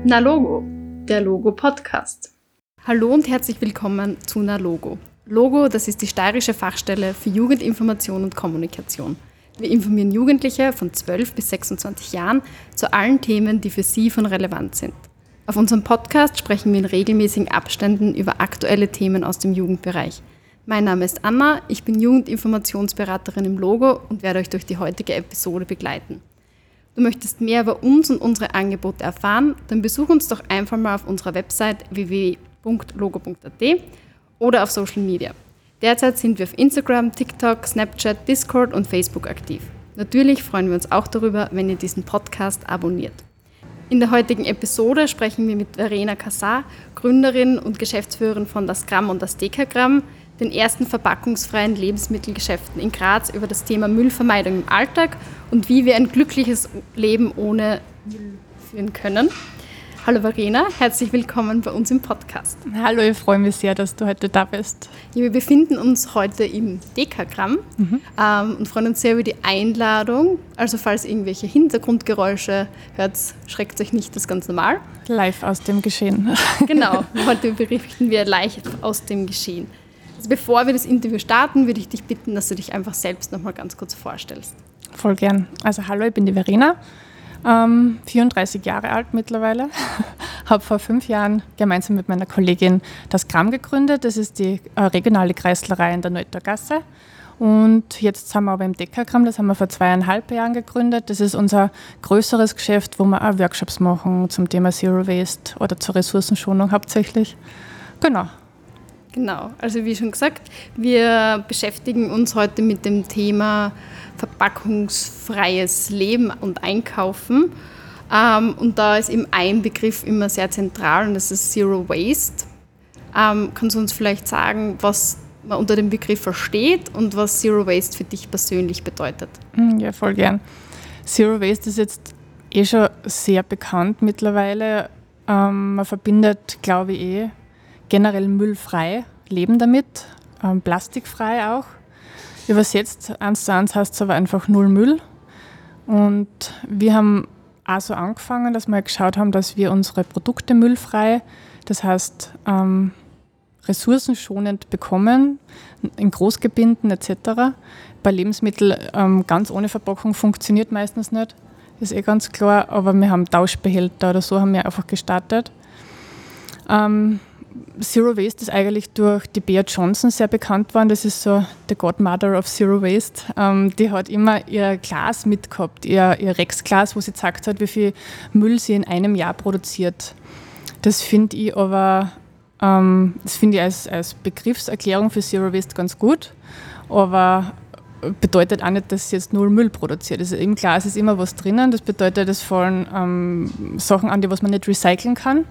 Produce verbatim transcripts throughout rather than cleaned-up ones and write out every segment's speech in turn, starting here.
Nalogo, der Logo-Podcast. Hallo und herzlich willkommen zu Nalogo. Logo, das ist die steirische Fachstelle für Jugendinformation und Kommunikation. Wir informieren Jugendliche von zwölf bis sechsundzwanzig Jahren zu allen Themen, die für sie von Relevanz sind. Auf unserem Podcast sprechen wir in regelmäßigen Abständen über aktuelle Themen aus dem Jugendbereich. Mein Name ist Anna, ich bin Jugendinformationsberaterin im Logo und werde euch durch die heutige Episode begleiten. Du möchtest mehr über uns und unsere Angebote erfahren, dann besuch uns doch einfach mal auf unserer Website w w w punkt logo punkt a t oder auf Social Media. Derzeit sind wir auf Instagram, TikTok, Snapchat, Discord und Facebook aktiv. Natürlich freuen wir uns auch darüber, wenn ihr diesen Podcast abonniert. In der heutigen Episode sprechen wir mit Verena Kassar, Gründerin und Geschäftsführerin von Das Gramm und das Dekagramm, den ersten verpackungsfreien Lebensmittelgeschäften in Graz, über das Thema Müllvermeidung im Alltag und wie wir ein glückliches Leben ohne Müll führen können. Hallo Verena, herzlich willkommen bei uns im Podcast. Hallo, ich freue mich sehr, dass du heute da bist. Ja, wir befinden uns heute im Dekagramm mhm. ähm, und freuen uns sehr über die Einladung. Also falls irgendwelche Hintergrundgeräusche hört, schreckt euch nicht, das ist ganz normal. Live aus dem Geschehen. Genau, heute berichten wir leicht aus dem Geschehen. Also bevor wir das Interview starten, würde ich dich bitten, dass du dich einfach selbst noch mal ganz kurz vorstellst. Voll gern. Also hallo, ich bin die Verena, ähm, vierunddreißig Jahre alt mittlerweile, habe vor fünf Jahren gemeinsam mit meiner Kollegin das Gramm gegründet. Das ist die äh, regionale Kreislerei in der Neutorgasse. Und jetzt sind wir aber im Dekagramm, das haben wir vor zweieinhalb Jahren gegründet. Das ist unser größeres Geschäft, wo wir auch Workshops machen zum Thema Zero Waste oder zur Ressourcenschonung hauptsächlich. Genau. Genau, also wie schon gesagt, wir beschäftigen uns heute mit dem Thema verpackungsfreies Leben und Einkaufen. Ähm, und da ist eben ein Begriff immer sehr zentral und das ist Zero Waste. Ähm, kannst du uns vielleicht sagen, was man unter dem Begriff versteht und was Zero Waste für dich persönlich bedeutet? Ja, voll gern. Zero Waste ist jetzt eh schon sehr bekannt mittlerweile. Ähm, man verbindet, glaube ich, eh generell müllfrei leben damit, ähm, plastikfrei auch. Übersetzt eins zu eins heißt es aber einfach null Müll. Und wir haben auch so angefangen, dass wir geschaut haben, dass wir unsere Produkte müllfrei, das heißt ähm, ressourcenschonend bekommen, in Großgebinden et cetera. Bei Lebensmitteln ähm, ganz ohne Verpackung funktioniert meistens nicht, ist eh ganz klar, aber wir haben Tauschbehälter oder so haben wir einfach gestartet. Ähm, Zero Waste ist eigentlich durch die Bea Johnson sehr bekannt worden. Das ist so the Godmother of Zero Waste. Ähm, die hat immer ihr Glas mitgehabt, ihr, ihr Rex-Glas, wo sie gesagt hat, wie viel Müll sie in einem Jahr produziert. Das finde ich aber ähm, das finde ich als, als Begriffserklärung für Zero Waste ganz gut, aber bedeutet auch nicht, dass sie jetzt null Müll produziert. Also im Glas ist immer was drinnen. Das bedeutet, es fallen ähm, Sachen an, die was man nicht recyceln kann.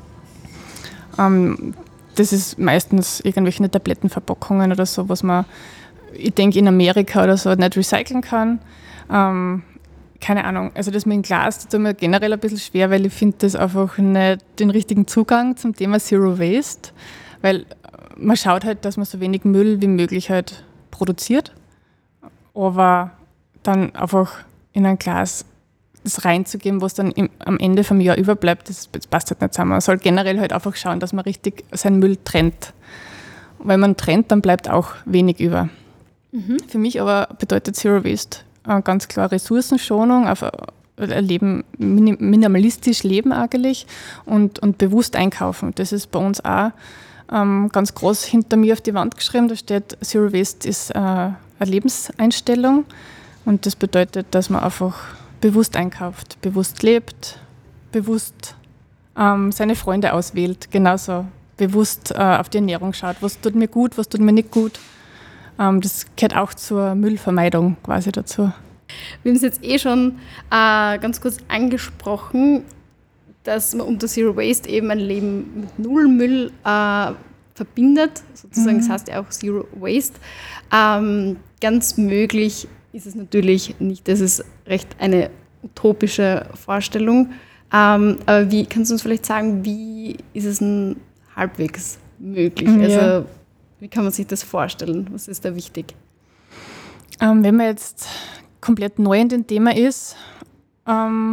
Um, das ist meistens irgendwelche Tablettenverpackungen oder so, was man, ich denke, in Amerika oder so nicht recyceln kann. Um, keine Ahnung, also das mit dem Glas, das tut mir generell ein bisschen schwer, weil ich finde das einfach nicht den richtigen Zugang zum Thema Zero Waste, weil man schaut halt, dass man so wenig Müll wie möglich halt produziert, aber dann einfach in ein Glas das reinzugeben, was dann im, am Ende vom Jahr überbleibt, das, das passt halt nicht zusammen. Man soll generell halt einfach schauen, dass man richtig seinen Müll trennt. Und wenn man trennt, dann bleibt auch wenig über. Mhm. Für mich aber bedeutet Zero Waste äh, ganz klar Ressourcenschonung, auf ein Leben, minimalistisch leben eigentlich und, und bewusst einkaufen. Das ist bei uns auch ähm, ganz groß hinter mir auf die Wand geschrieben. Da steht, Zero Waste ist äh, eine Lebenseinstellung und das bedeutet, dass man einfach bewusst einkauft, bewusst lebt, bewusst ähm, seine Freunde auswählt, genauso bewusst äh, auf die Ernährung schaut, was tut mir gut, was tut mir nicht gut. Ähm, das gehört auch zur Müllvermeidung quasi dazu. Wir haben es jetzt eh schon äh, ganz kurz angesprochen, dass man unter Zero Waste eben ein Leben mit Null Müll äh, verbindet, sozusagen, mhm. Das heißt ja auch Zero Waste. Ähm, ganz möglich ist es natürlich nicht, das ist recht eine utopische Vorstellung. Ähm, aber wie, kannst du uns vielleicht sagen, wie ist es denn halbwegs möglich? Ja. Also wie kann man sich das vorstellen? Was ist da wichtig? Ähm, wenn man jetzt komplett neu in dem Thema ist, ähm,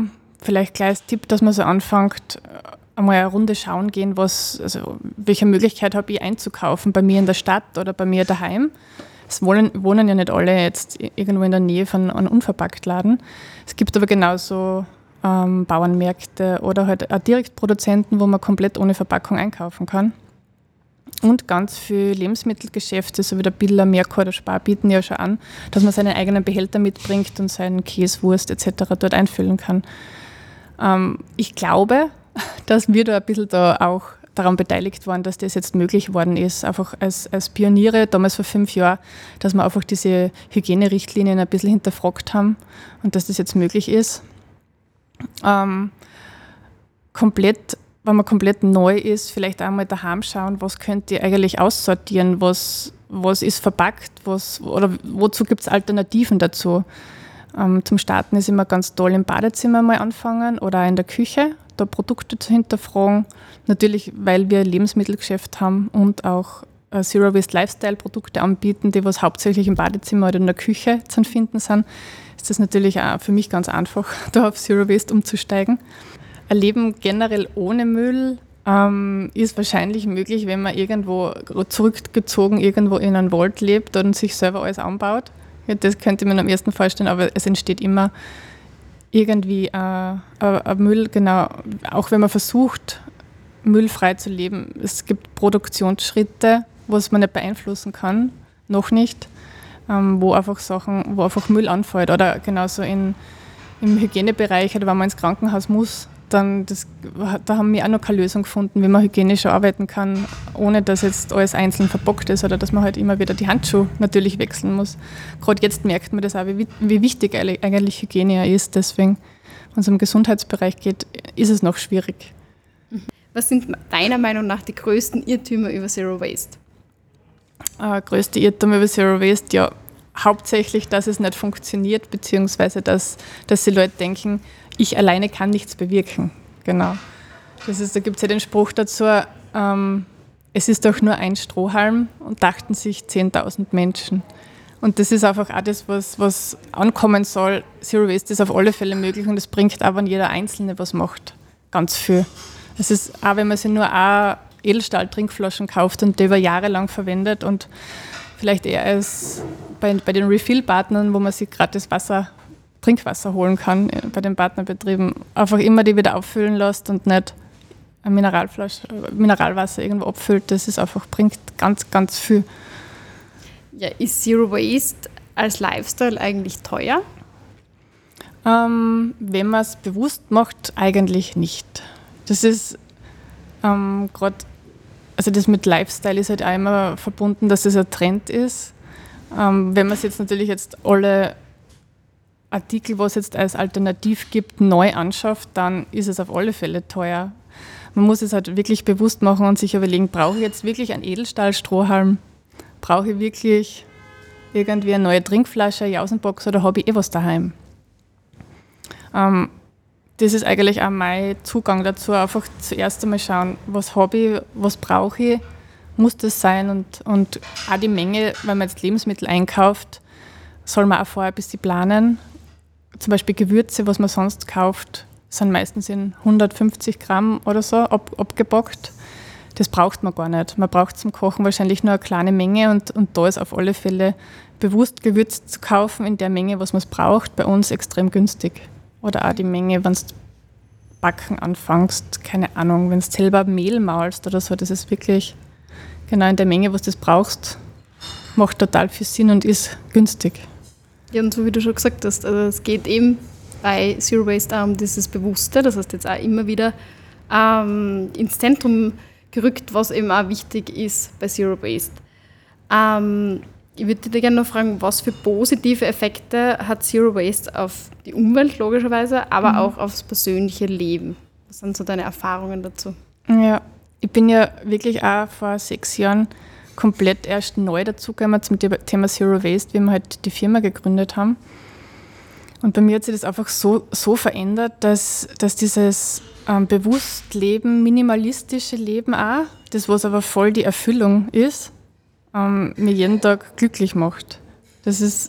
vielleicht gleich als Tipp, dass man so anfängt, einmal eine Runde schauen gehen, was, also welche Möglichkeit habe ich einzukaufen bei mir in der Stadt oder bei mir daheim. Es wohnen, wohnen ja nicht alle jetzt irgendwo in der Nähe von einem Unverpacktladen. Es gibt aber genauso ähm, Bauernmärkte oder halt auch Direktproduzenten, wo man komplett ohne Verpackung einkaufen kann. Und ganz viele Lebensmittelgeschäfte, so wie der Billa, Merkur oder Spar, bieten ja schon an, dass man seinen eigenen Behälter mitbringt und seinen Käse, Wurst et cetera dort einfüllen kann. Ähm, ich glaube, dass wir da ein bisschen da auch daran beteiligt waren, dass das jetzt möglich geworden ist, einfach als, als Pioniere, damals vor fünf Jahren, dass wir einfach diese Hygienerichtlinien ein bisschen hinterfragt haben und dass das jetzt möglich ist. Ähm, komplett, wenn man komplett neu ist, vielleicht einmal daheim schauen, was könnt ihr eigentlich aussortieren, was, was ist verpackt, was, oder wozu gibt es Alternativen dazu. Ähm, zum Starten ist immer ganz toll im Badezimmer mal anfangen oder auch in der Küche, da Produkte zu hinterfragen. Natürlich, weil wir ein Lebensmittelgeschäft haben und auch äh, Zero-Waste-Lifestyle-Produkte anbieten, die was hauptsächlich im Badezimmer oder in der Küche zu finden sind, ist das natürlich auch für mich ganz einfach, da auf Zero-Waste umzusteigen. Ein Leben generell ohne Müll ähm, ist wahrscheinlich möglich, wenn man irgendwo zurückgezogen irgendwo in einem Wald lebt und sich selber alles anbaut. Ja, das könnte man am ersten vorstellen, aber es entsteht immer irgendwie äh, ein Müll, genau, auch wenn man versucht, müllfrei zu leben. Es gibt Produktionsschritte, was man nicht beeinflussen kann, noch nicht, ähm, wo einfach Sachen, wo einfach Müll anfällt. Oder genauso in, im Hygienebereich, oder wenn man ins Krankenhaus muss, dann das, da haben wir auch noch keine Lösung gefunden, wie man hygienisch arbeiten kann, ohne dass jetzt alles einzeln verpackt ist oder dass man halt immer wieder die Handschuhe natürlich wechseln muss. Gerade jetzt merkt man das auch, wie, wie wichtig eigentlich Hygiene ist. Deswegen, wenn es um den Gesundheitsbereich geht, ist es noch schwierig. Was sind deiner Meinung nach die größten Irrtümer über Zero Waste? Äh, größte Irrtum über Zero Waste, ja, hauptsächlich, dass es nicht funktioniert, beziehungsweise dass, dass die Leute denken, ich alleine kann nichts bewirken. Genau. Das ist, da gibt es ja den Spruch dazu, ähm, es ist doch nur ein Strohhalm, und dachten sich zehntausend Menschen. Und das ist einfach auch das, was, was ankommen soll. Zero Waste ist auf alle Fälle möglich und es bringt auch, wenn jeder Einzelne was macht, ganz viel. Es ist auch, wenn man sich nur auch Edelstahl-Trinkflaschen kauft und die über Jahre lang verwendet und vielleicht eher als bei, bei den Refill-Partnern, wo man sich gratis Wasser, Trinkwasser holen kann, bei den Partnerbetrieben, einfach immer die wieder auffüllen lässt und nicht ein Mineralflasche, Mineralwasser irgendwo abfüllt. Das ist einfach, bringt ganz, ganz viel. Ja, ist Zero Waste als Lifestyle eigentlich teuer? Ähm, wenn man es bewusst macht, eigentlich nicht. Das ist ähm, gerade, also das mit Lifestyle ist halt auch immer verbunden, dass es ein Trend ist. Ähm, wenn man es jetzt natürlich jetzt alle Artikel, was es jetzt als Alternativ gibt, neu anschafft, dann ist es auf alle Fälle teuer. Man muss es halt wirklich bewusst machen und sich überlegen, brauche ich jetzt wirklich einen Edelstahl-Strohhalm? Brauche ich wirklich irgendwie eine neue Trinkflasche, eine Jausenbox oder habe ich eh was daheim? Ähm, das ist eigentlich auch mein Zugang dazu, einfach zuerst einmal schauen, was habe ich, was brauche ich, muss das sein und, und auch die Menge, wenn man jetzt Lebensmittel einkauft, soll man auch vorher ein bisschen planen. Zum Beispiel Gewürze, was man sonst kauft, sind meistens in hundertfünfzig Gramm oder so ab, abgepackt. Das braucht man gar nicht. Man braucht zum Kochen wahrscheinlich nur eine kleine Menge und, und da ist auf alle Fälle bewusst Gewürz zu kaufen in der Menge, was man es braucht, bei uns extrem günstig. Oder auch die Menge, wenn du backen anfängst, keine Ahnung, wenn du selber Mehl mahlst oder so, das ist wirklich genau in der Menge, was du brauchst, macht total viel Sinn und ist günstig. Ja, und so wie du schon gesagt hast, also es geht eben bei Zero Waste auch um dieses Bewusste, das heißt jetzt auch immer wieder ähm, ins Zentrum gerückt, was eben auch wichtig ist bei Zero Waste. Ähm, ich würde dich gerne noch fragen, was für positive Effekte hat Zero Waste auf die Umwelt logischerweise, aber mhm. auch aufs persönliche Leben? Was sind so deine Erfahrungen dazu? Ja, ich bin ja wirklich auch vor sechs Jahren komplett erst neu dazugekommen zum Thema Zero Waste, wie wir halt die Firma gegründet haben. Und bei mir hat sich das einfach so, so verändert, dass, dass dieses ähm, Bewusstleben, minimalistische Leben auch, das was aber voll die Erfüllung ist, ähm, mir jeden Tag glücklich macht. Das ist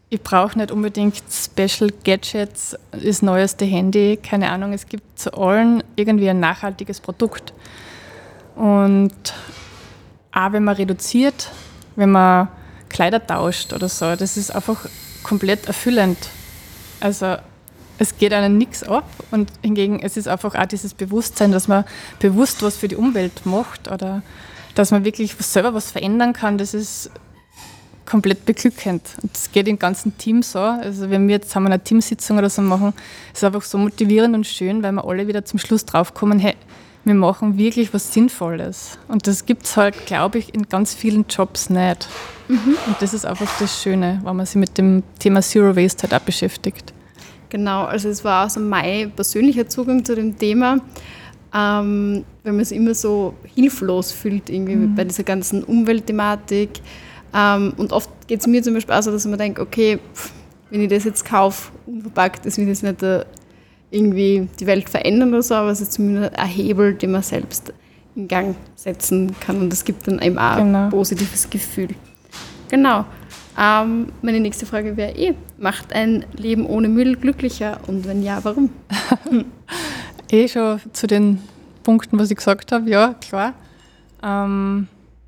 ich brauche nicht unbedingt Special Gadgets, das neueste Handy, keine Ahnung, es gibt zu allen irgendwie ein nachhaltiges Produkt. Und auch wenn man reduziert, wenn man Kleider tauscht oder so, das ist einfach komplett erfüllend. Also es geht einem nichts ab und hingegen es ist einfach auch dieses Bewusstsein, dass man bewusst was für die Umwelt macht oder dass man wirklich selber was verändern kann, das ist komplett beglückend. Und das geht im ganzen Team so. Also wenn wir jetzt haben wir eine Teamsitzung oder so machen, ist es einfach so motivierend und schön, weil wir alle wieder zum Schluss draufkommen, hey, wir machen wirklich was Sinnvolles. Und das gibt es halt, glaube ich, in ganz vielen Jobs nicht. Mhm. Und das ist einfach das Schöne, wenn man sich mit dem Thema Zero Waste halt auch beschäftigt. Genau, also es war auch so mein persönlicher Zugang zu dem Thema, ähm, wenn man sich immer so hilflos fühlt irgendwie mhm. bei dieser ganzen Umweltthematik. Ähm, und oft geht es mir zum Beispiel auch so, dass ich mir denke, okay, pff, wenn ich das jetzt kaufe, unverpackt, das will jetzt nicht äh, irgendwie die Welt verändern oder so, aber es ist zumindest ein Hebel, den man selbst in Gang setzen kann und das gibt dann eben auch genau. ein positives Gefühl. Genau. Ähm, meine nächste Frage wäre eh, macht ein Leben ohne Müll glücklicher und wenn ja, warum? eh schon zu den Punkten, was ich gesagt habe, ja, klar. Ähm,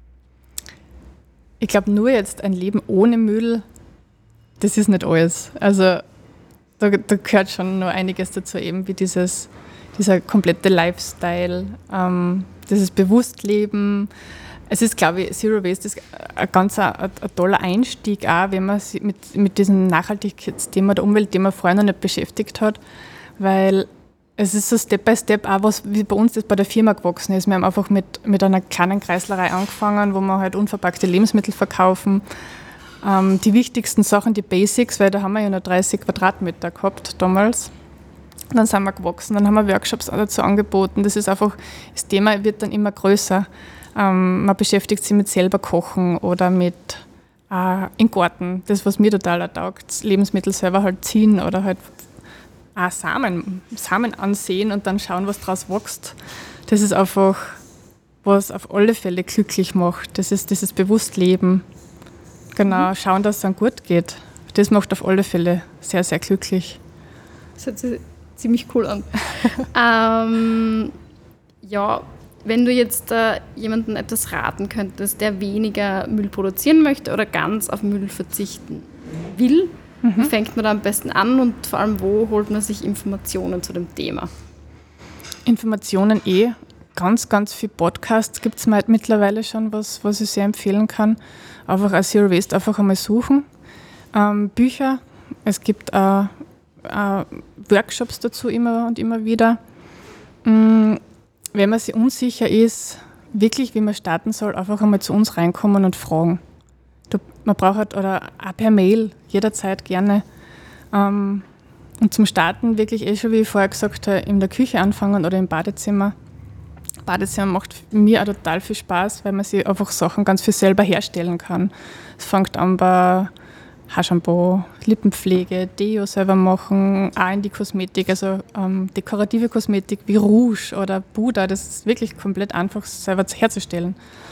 ich glaube, nur jetzt ein Leben ohne Müll, das ist nicht alles. Also da, da gehört schon noch einiges dazu, eben wie dieses, dieser komplette Lifestyle, ähm, dieses Bewusstleben. Es ist, glaube ich, Zero Waste ist ein ganz ein, ein toller Einstieg, auch wenn man sich mit, mit diesem Nachhaltigkeitsthema, der Umweltthema vorher noch nicht beschäftigt hat, weil es ist so Step by Step auch was, wie bei uns das bei der Firma gewachsen ist. Wir haben einfach mit, mit einer kleinen Kreislerei angefangen, wo wir halt unverpackte Lebensmittel verkaufen. Ähm, die wichtigsten Sachen, die Basics, weil da haben wir ja nur dreißig Quadratmeter gehabt damals. Dann sind wir gewachsen, dann haben wir Workshops dazu angeboten. Das ist einfach, das Thema wird dann immer größer. Ähm, man beschäftigt sich mit selber kochen oder mit äh, im Garten. Das, was mir total taugt, Lebensmittel selber halt ziehen oder halt auch Samen, Samen ansehen und dann schauen, was daraus wächst. Das ist einfach, was auf alle Fälle glücklich macht. Das ist dieses Bewusstleben. Genau, schauen, dass es dann gut geht. Das macht auf alle Fälle sehr, sehr glücklich. Das hört sich ziemlich cool an. ähm, ja, wenn du jetzt äh, jemandem etwas raten könntest, der weniger Müll produzieren möchte oder ganz auf Müll verzichten will, mhm. wie fängt man da am besten an und vor allem, wo holt man sich Informationen zu dem Thema? Informationen eh. Ganz, ganz viele Podcasts gibt es mittlerweile schon, was, was ich sehr empfehlen kann. Einfach als Zero Waste einfach einmal suchen. Ähm, Bücher, es gibt äh, äh, Workshops dazu immer und immer wieder. Mhm. Wenn man sich unsicher ist, wirklich, wie man starten soll, einfach einmal zu uns reinkommen und fragen. Du, man braucht halt, oder auch per Mail, jederzeit gerne. Ähm, und zum Starten wirklich eh schon, wie ich vorher gesagt habe, in der Küche anfangen oder im Badezimmer. Badezimmer macht mir auch total viel Spaß, weil man sich einfach Sachen ganz viel selber herstellen kann. Es fängt an bei Haarshampoo, Lippenpflege, Deo selber machen, auch in die Kosmetik, also ähm, dekorative Kosmetik wie Rouge oder Puder, das ist wirklich komplett einfach selber herzustellen.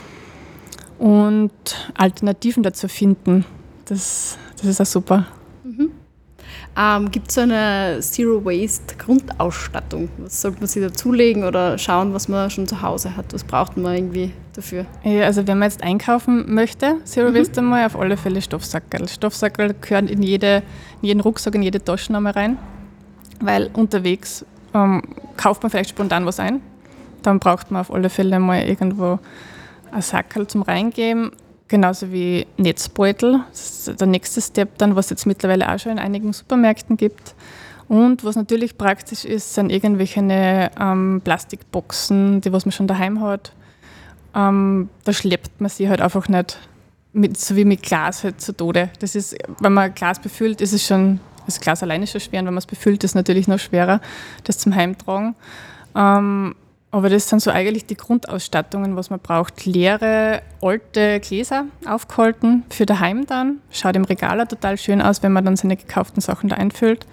Und Alternativen dazu finden, das, das ist auch super. Mhm. Ähm, gibt es so eine Zero-Waste-Grundausstattung? Was sollte man sich dazulegen oder schauen, was man schon zu Hause hat? Was braucht man irgendwie dafür? Ja, also wenn man jetzt einkaufen möchte, Zero-Waste mhm. einmal, auf alle Fälle Stoffsackerl. Stoffsackerl gehören in, jede, in jeden Rucksack, in jede Tasche einmal rein, weil unterwegs ähm, kauft man vielleicht spontan was ein. Dann braucht man auf alle Fälle mal irgendwo ein Sackerl zum Reingeben. Genauso wie Netzbeutel, das ist der nächste Step dann, was es jetzt mittlerweile auch schon in einigen Supermärkten gibt. Und was natürlich praktisch ist, sind irgendwelche ähm, Plastikboxen, die was man schon daheim hat. Ähm, da schleppt man sie halt einfach nicht, mit, so wie mit Glas halt zu Tode. Das ist, wenn man Glas befüllt, ist es schon, das Glas alleine schon schwer, und wenn man es befüllt, ist es natürlich noch schwerer, das zum Heimtragen. Ähm, Aber das sind so eigentlich die Grundausstattungen, was man braucht. Leere, alte Gläser aufgehalten für daheim dann. Schaut im Regal auch total schön aus, wenn man dann seine gekauften Sachen da einfüllt.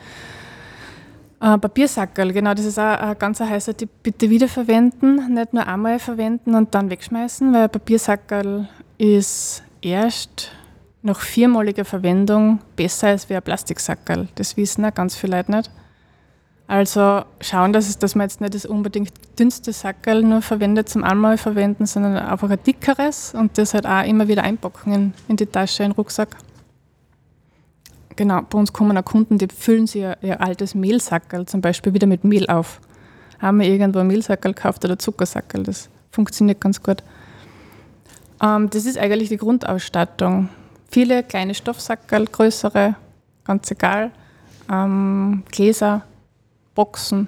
Äh, Papiersackerl, genau, das ist auch ein ganz heißer Tipp. Bitte wiederverwenden, nicht nur einmal verwenden und dann wegschmeißen, weil Papiersackerl ist erst nach viermaliger Verwendung besser ist wie ein Plastiksackerl. Das wissen auch ganz viele Leute nicht. Also schauen, dass, es, dass man jetzt nicht das unbedingt dünnste Sackerl nur verwendet zum einmal verwenden, sondern einfach ein dickeres und das halt auch immer wieder einpacken in, in die Tasche, in den Rucksack. Genau, bei uns kommen auch Kunden, die füllen sich ihr, ihr altes Mehlsackerl zum Beispiel wieder mit Mehl auf. Haben wir irgendwo ein Mehlsackerl gekauft oder Zuckersackerl, das funktioniert ganz gut. Ähm, das ist eigentlich die Grundausstattung. Viele kleine Stoffsackerl, größere, ganz egal, ähm, Gläser, Boxen.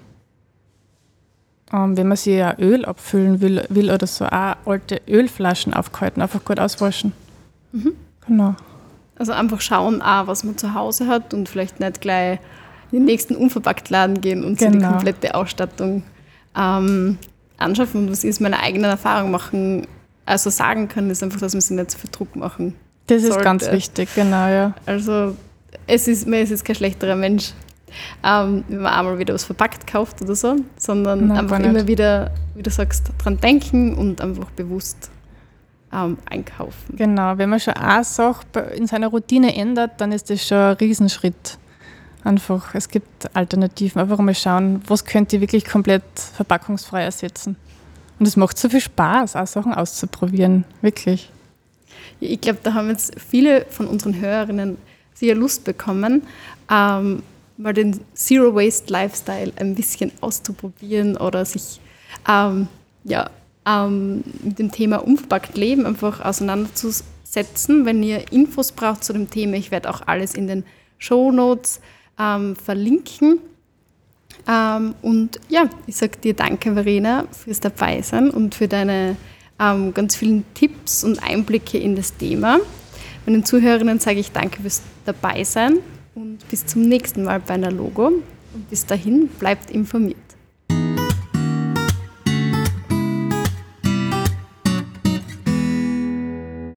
Ähm, wenn man sich ja Öl abfüllen will, will oder so, auch alte Ölflaschen aufgehalten, einfach gut auswaschen. Mhm. Genau. Also einfach schauen, auch, was man zu Hause hat und vielleicht nicht gleich in den nächsten Unverpacktladen gehen und genau. sich die komplette Ausstattung ähm, anschaffen. Und was ich aus meiner eigenen Erfahrung machen, also sagen kann, ist einfach, dass man sich nicht so viel Druck machen Das sollte. ist ganz wichtig, genau, ja. Also es ist, man ist jetzt kein schlechterer Mensch, ähm, wenn man einmal wieder was verpackt kauft oder so, sondern Nein, einfach immer wieder, wie du sagst, dran denken und einfach bewusst ähm, einkaufen. Genau, wenn man schon eine Sache in seiner Routine ändert, dann ist das schon ein Riesenschritt. Einfach, es gibt Alternativen. Einfach mal schauen, was könnt ihr wirklich komplett verpackungsfrei ersetzen. Und es macht so viel Spaß, auch Sachen auszuprobieren, wirklich. Ja, ich glaube, da haben jetzt viele von unseren Hörerinnen sicher Lust bekommen, ähm, mal den Zero-Waste-Lifestyle ein bisschen auszuprobieren oder sich ähm, ja, ähm, mit dem Thema unverpackt Leben einfach auseinanderzusetzen. Wenn ihr Infos braucht zu dem Thema, ich werde auch alles in den Shownotes ähm, verlinken. Ähm, und ja, ich sage dir danke, Verena, fürs Dabeisein und für deine ähm, ganz vielen Tipps und Einblicke in das Thema. Meinen Zuhörerinnen sage ich danke fürs Dabeisein und bis zum nächsten Mal bei einer Logo. Und bis dahin, bleibt informiert.